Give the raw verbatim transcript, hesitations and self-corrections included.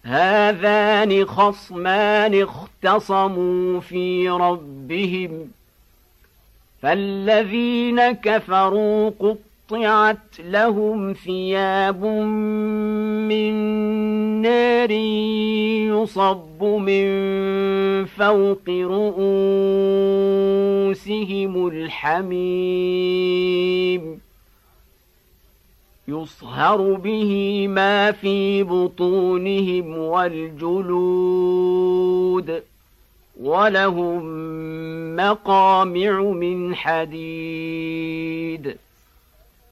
هذان خصمان اختصموا في ربهم فالذين كفروا قطعت لهم ثياب من نار يصب من فوق رؤوسهم الحميم يصهر به ما في بطونهم والجلود ولهم مقامع من حديد